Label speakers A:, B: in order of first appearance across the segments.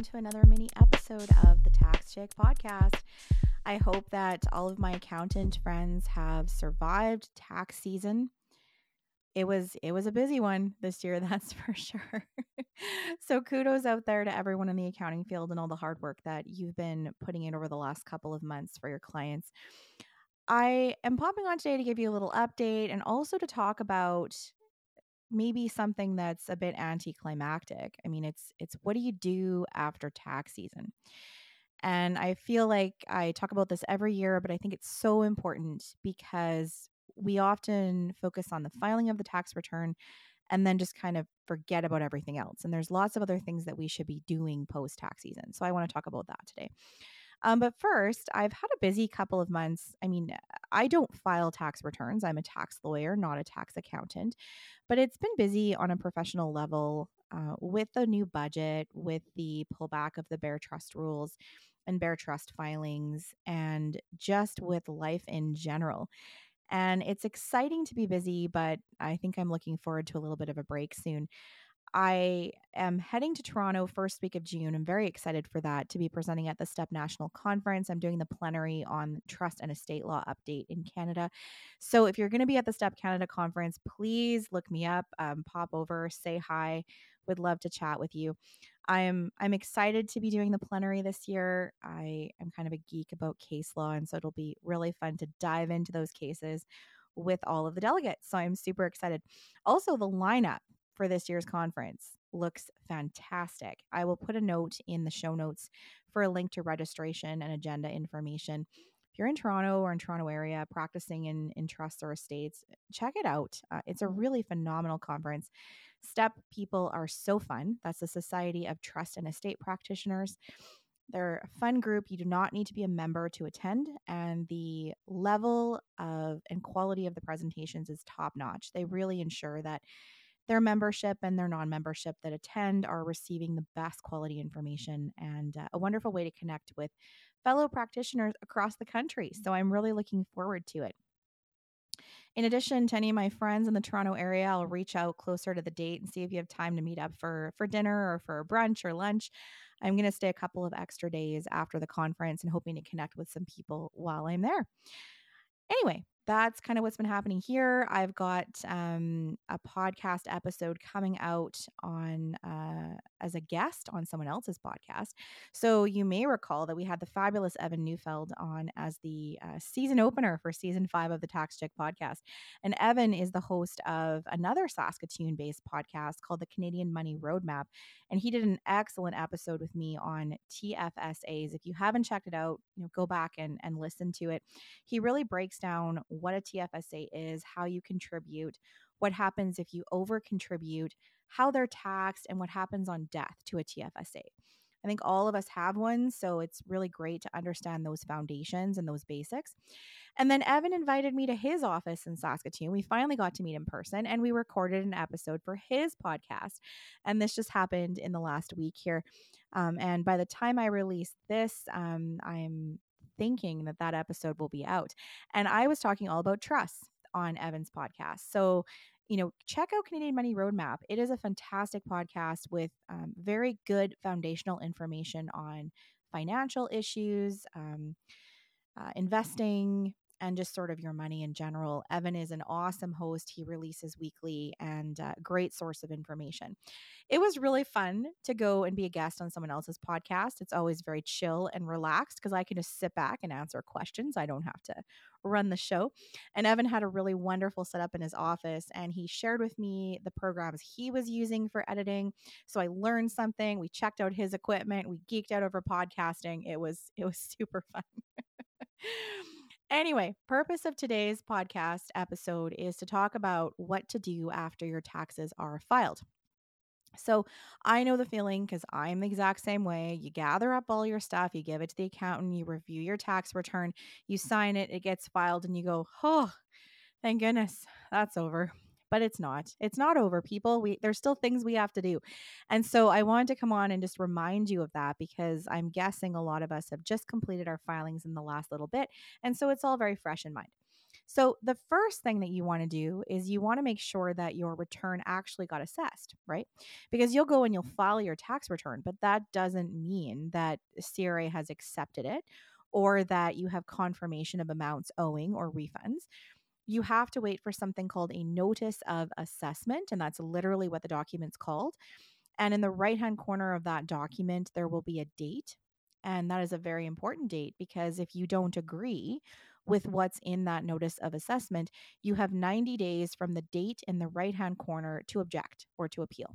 A: to another mini episode of the Tax Chick podcast. I hope that all of my accountant friends have survived tax season. It was a busy one this year, that's for sure. So kudos out there to everyone in the accounting field and all the hard work that you've been putting in over the last couple of months for your clients. I am popping on today to give you a little update and also to talk about maybe something that's a bit anticlimactic. I mean, it's what do you do after tax season? And I feel like I talk about this every year, but I think it's so important because we often focus on the filing of the tax return and then just kind of forget about everything else. And there's lots of other things that we should be doing post tax season. So I want to talk about that today. But first, I've had a busy couple of months. I mean, I don't file tax returns. I'm a tax lawyer, not a tax accountant. But it's been busy on a professional level with the new budget, with the pullback of the Bear Trust rules and Bear Trust filings, and just with life in general. And it's exciting to be busy, but I think I'm looking forward to a little bit of a break soon. I am heading to Toronto first week of June. I'm very excited for that to be presenting at the STEP National Conference. I'm doing the plenary on trust and estate law update in Canada. So if you're going to be at the STEP Canada conference, please look me up, pop over, say hi. Would love to chat with you. I'm excited to be doing the plenary this year. I am kind of a geek about case law, and so it'll be really fun to dive into those cases with all of the delegates. So I'm super excited. Also, the lineup for this year's conference looks fantastic. I will put a note in the show notes for a link to registration and agenda information. If you're in Toronto or in Toronto area practicing in trusts or estates, check it out. It's a really phenomenal conference. STEP people are so fun. That's the Society of Trust and Estate Practitioners. They're a fun group. You do not need to be a member to attend, and the level of and quality of the presentations is top notch. They really ensure that their membership and their non-membership that attend are receiving the best quality information and a wonderful way to connect with fellow practitioners across the country. So I'm really looking forward to it. In addition to any of my friends in the Toronto area, I'll reach out closer to the date and see if you have time to meet up for dinner or for brunch or lunch. I'm going to stay a couple of extra days after the conference and hoping to connect with some people while I'm there. Anyway, that's kind of what's been happening here. I've got a podcast episode coming out on as a guest on someone else's podcast. So you may recall that we had the fabulous Evan Neufeld on as the season opener for season 5 of the Tax Chick podcast. And Evan is the host of another Saskatoon-based podcast called the Canadian Money Roadmap. And he did an excellent episode with me on TFSAs. If you haven't checked it out, go back and listen to it. He really breaks down what a TFSA is, how you contribute, what happens if you over contribute, how they're taxed, and what happens on death to a TFSA. I think all of us have one, so it's really great to understand those foundations and those basics. And then Evan invited me to his office in Saskatoon. We finally got to meet in person and we recorded an episode for his podcast. And this just happened in the last week here. And by the time I release this, I'm thinking that episode will be out. And I was talking all about trust on Evan's podcast. So, check out Canadian Money Roadmap. It is a fantastic podcast with very good foundational information on financial issues, investing, and just sort of your money in general. Evan is an awesome host. He releases weekly and a great source of information. It was really fun to go and be a guest on someone else's podcast. It's always very chill and relaxed because I can just sit back and answer questions. I don't have to run the show. And Evan had a really wonderful setup in his office and he shared with me the programs he was using for editing. So I learned something. We checked out his equipment. We geeked out over podcasting. It was super fun. Anyway, purpose of today's podcast episode is to talk about what to do after your taxes are filed. So I know the feeling because I'm the exact same way. You gather up all your stuff, you give it to the accountant, you review your tax return, you sign it, it gets filed, and you go, oh, thank goodness that's over. But it's not. It's not over, people. There's still things we have to do. And so I wanted to come on and just remind you of that because I'm guessing a lot of us have just completed our filings in the last little bit. And so it's all very fresh in mind. So, the first thing that you want to do is you want to make sure that your return actually got assessed, right? Because you'll go and you'll file your tax return, but that doesn't mean that CRA has accepted it or that you have confirmation of amounts owing or refunds. You have to wait for something called a notice of assessment, and that's literally what the document's called. And in the right hand corner of that document, there will be a date. And that is a very important date because if you don't agree with what's in that notice of assessment, you have 90 days from the date in the right hand corner to object or to appeal.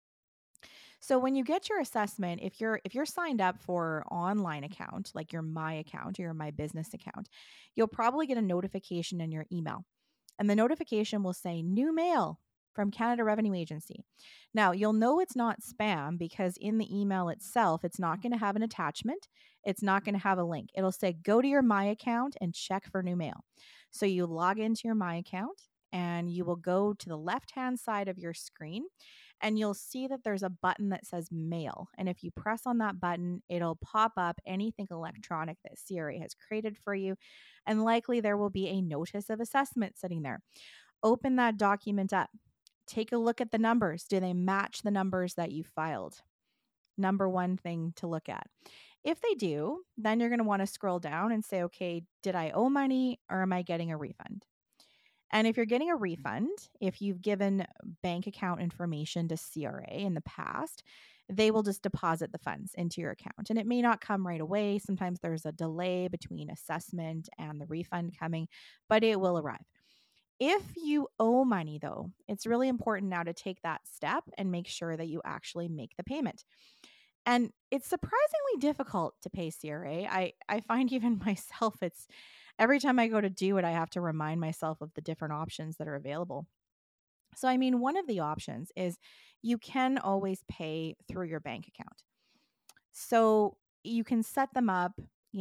A: So when you get your assessment, if you're signed up for online account, like your My account or your My Business account, you'll probably get a notification in your email. And the notification will say new mail from Canada Revenue Agency. Now, you'll know it's not spam because in the email itself, it's not going to have an attachment. It's not going to have a link. It'll say go to your My account and check for new mail. So you log into your My account and you will go to the left-hand side of your screen and you'll see that there's a button that says mail. And if you press on that button, it'll pop up anything electronic that CRA has created for you. And likely there will be a notice of assessment sitting there. Open that document up. Take a look at the numbers. Do they match the numbers that you filed? Number one thing to look at. If they do, then you're going to want to scroll down and say, okay, did I owe money or am I getting a refund? And if you're getting a refund, if you've given bank account information to CRA in the past, they will just deposit the funds into your account. And it may not come right away. Sometimes there's a delay between assessment and the refund coming, but it will arrive. If you owe money, though, it's really important now to take that step and make sure that you actually make the payment. And it's surprisingly difficult to pay CRA. I find even myself, it's every time I go to do it, I have to remind myself of the different options that are available. So, I mean, one of the options is you can always pay through your bank account. So you can set them up,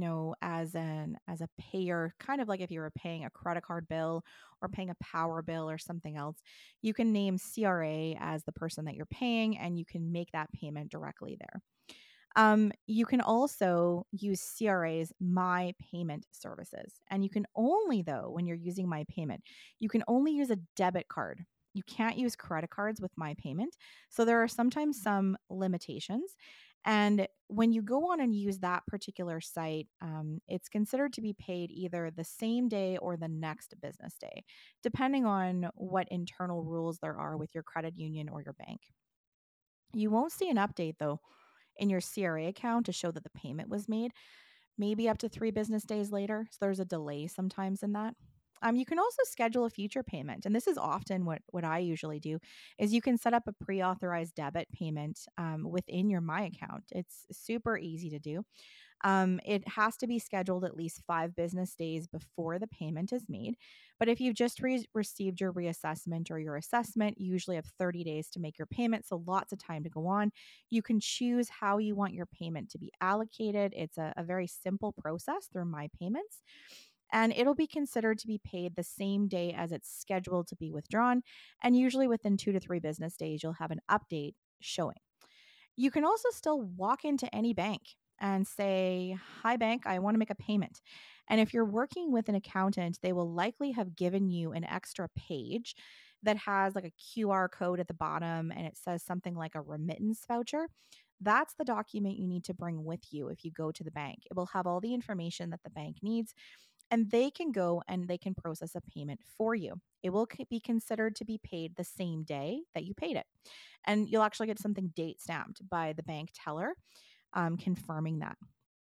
A: as a payer, kind of like if you were paying a credit card bill or paying a power bill or something else. You can name CRA as the person that you're paying and you can make that payment directly there. You can also use CRA's My Payment services. And you can only, though, when you're using My Payment, you can only use a debit card. You can't use credit cards with My Payment. So there are sometimes some limitations. And when you go on and use that particular site, it's considered to be paid either the same day or the next business day, depending on what internal rules there are with your credit union or your bank. You won't see an update, though, in your CRA account to show that the payment was made, maybe up to 3 business days later. So there's a delay sometimes in that. You can also schedule a future payment, and this is often what I usually do. Is you can set up a pre-authorized debit payment within your My account. It's super easy to do. It has to be scheduled at least 5 business days before the payment is made. But if you've just received your reassessment or your assessment, you usually have 30 days to make your payment. So lots of time to go on. You can choose how you want your payment to be allocated. It's a very simple process through My Payments. And it'll be considered to be paid the same day as it's scheduled to be withdrawn. And usually within 2 to 3 business days, you'll have an update showing. You can also still walk into any bank and say, "Hi, bank, I want to make a payment." And if you're working with an accountant, they will likely have given you an extra page that has like a QR code at the bottom and it says something like a remittance voucher. That's the document you need to bring with you if you go to the bank. It will have all the information that the bank needs and they can go and they can process a payment for you. It will be considered to be paid the same day that you paid it. And you'll actually get something date stamped by the bank teller confirming that.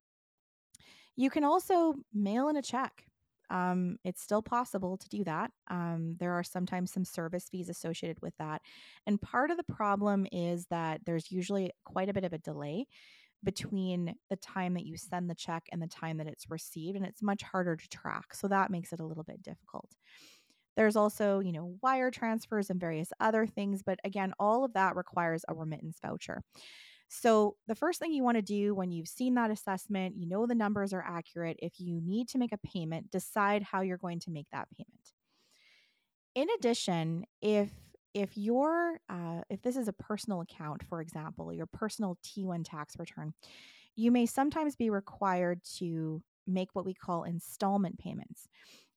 A: You can also mail in a check. It's still possible to do that. There are sometimes some service fees associated with that. And part of the problem is that there's usually quite a bit of a delay between the time that you send the check and the time that it's received, and it's much harder to track. So that makes it a little bit difficult. There's also, wire transfers and various other things, but again, all of that requires a remittance voucher. So, the first thing you want to do when you've seen that assessment, you know the numbers are accurate. If you need to make a payment, decide how you're going to make that payment. In addition, if this is a personal account, for example, your personal T1 tax return, you may sometimes be required to make what we call installment payments.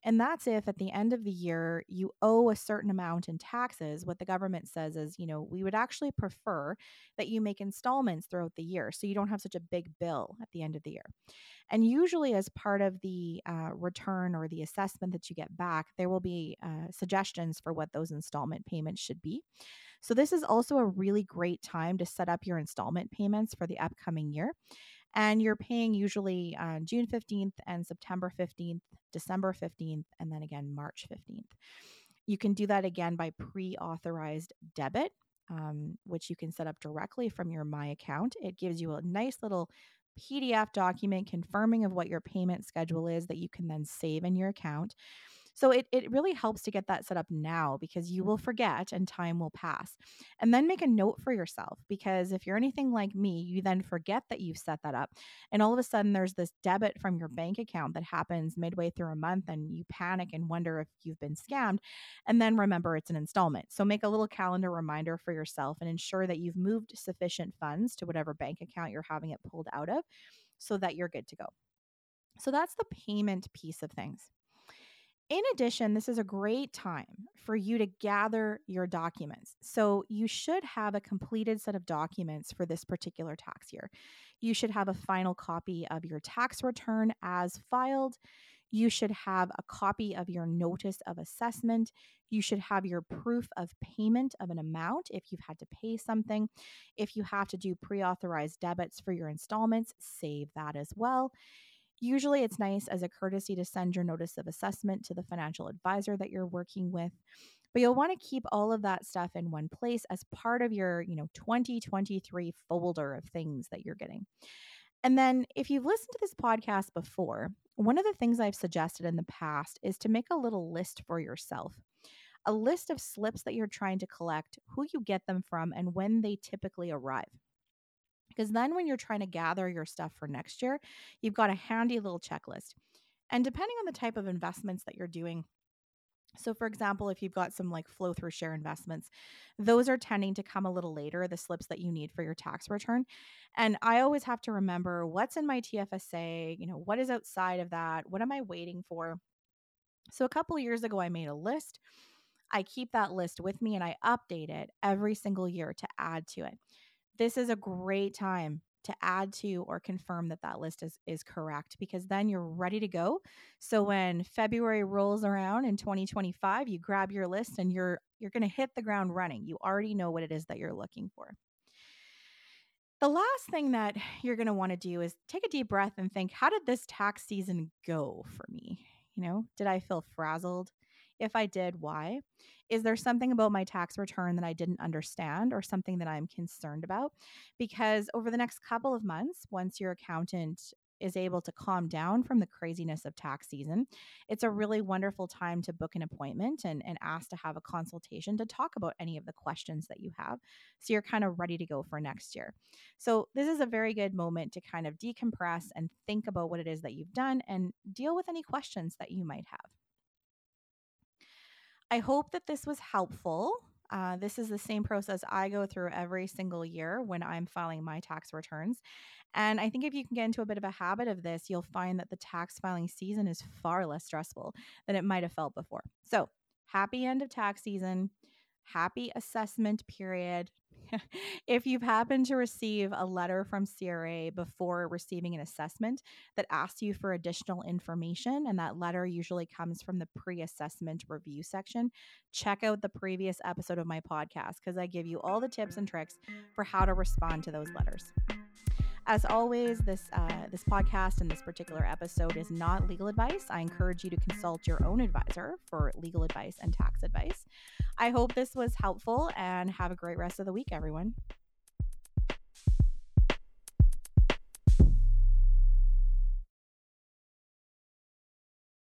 A: And that's if at the end of the year you owe a certain amount in taxes. What the government says is, we would actually prefer that you make installments throughout the year so you don't have such a big bill at the end of the year. And usually, as part of the return or the assessment that you get back, there will be suggestions for what those installment payments should be. So, this is also a really great time to set up your installment payments for the upcoming year. And you're paying usually June 15th and September 15th, December 15th, and then again March 15th. You can do that again by pre authorized debit, which you can set up directly from your My Account. It gives you a nice little PDF document confirming of what your payment schedule is that you can then save in your account. So it really helps to get that set up now because you will forget and time will pass. And then make a note for yourself because if you're anything like me, you then forget that you've set that up. And all of a sudden there's this debit from your bank account that happens midway through a month and you panic and wonder if you've been scammed. And then remember it's an installment. So make a little calendar reminder for yourself and ensure that you've moved sufficient funds to whatever bank account you're having it pulled out of so that you're good to go. So that's the payment piece of things. In addition, this is a great time for you to gather your documents. So, you should have a completed set of documents for this particular tax year. You should have a final copy of your tax return as filed. You should have a copy of your notice of assessment. You should have your proof of payment of an amount if you've had to pay something. If you have to do pre authorized debits for your installments, save that as well. Usually, it's nice as a courtesy to send your notice of assessment to the financial advisor that you're working with. But you'll want to keep all of that stuff in one place as part of your, 2023 folder of things that you're getting. And then if you've listened to this podcast before, one of the things I've suggested in the past is to make a little list for yourself. A list of slips that you're trying to collect, who you get them from, and when they typically arrive. Because then when you're trying to gather your stuff for next year, you've got a handy little checklist. And depending on the type of investments that you're doing, so for example, if you've got some like flow through share investments, those are tending to come a little later, the slips that you need for your tax return. And I always have to remember what's in my TFSA, what is outside of that? What am I waiting for? So a couple of years ago, I made a list. I keep that list with me and I update it every single year to add to it. This is a great time to add to or confirm that that list is correct because then you're ready to go. So when February rolls around in 2025, you grab your list and you're going to hit the ground running. You already know what it is that you're looking for. The last thing that you're going to want to do is take a deep breath and think, how did this tax season go for me? Did I feel frazzled? If I did, why? Is there something about my tax return that I didn't understand or something that I'm concerned about? Because over the next couple of months, once your accountant is able to calm down from the craziness of tax season, it's a really wonderful time to book an appointment and ask to have a consultation to talk about any of the questions that you have. So you're kind of ready to go for next year. So this is a very good moment to kind of decompress and think about what it is that you've done and deal with any questions that you might have. I hope that this was helpful. This is the same process I go through every single year when I'm filing my tax returns. And I think if you can get into a bit of a habit of this, you'll find that the tax filing season is far less stressful than it might have felt before. So, happy end of tax season, happy assessment period. If you've happened to receive a letter from CRA before receiving an assessment that asks you for additional information, and that letter usually comes from the pre-assessment review section, check out the previous episode of my podcast because I give you all the tips and tricks for how to respond to those letters. As always, this podcast and this particular episode is not legal advice. I encourage you to consult your own advisor for legal advice and tax advice. I hope this was helpful and have a great rest of the week, everyone.